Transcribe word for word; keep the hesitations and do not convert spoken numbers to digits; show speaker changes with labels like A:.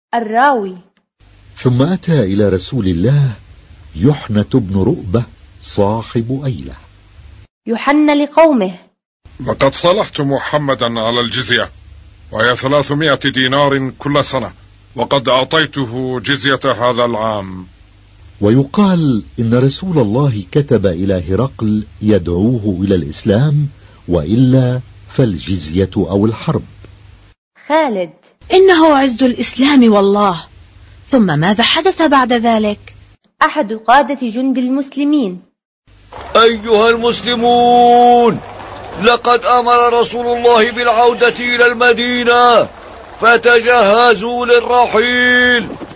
A: الراوي:
B: ثم أتى إلى رسول الله يحنة بن رؤبة صاحب أيلة.
A: يحن لقومه:
C: لقد صالحت محمدا على الجزية، وهي ثلاثمائة دينار كل سنة، وقد أعطيته جزية هذا العام.
B: ويقال إن رسول الله كتب إلى هرقل يدعوه إلى الإسلام، وإلا فالجزية أو الحرب.
A: خالد:
D: إنه عز الإسلام والله. ثم ماذا حدث بعد ذلك؟
A: أحد قادة جند المسلمين:
E: أيها المسلمون، لقد أمر رسول الله بالعودة إلى المدينة، فتجهزوا للرحيل.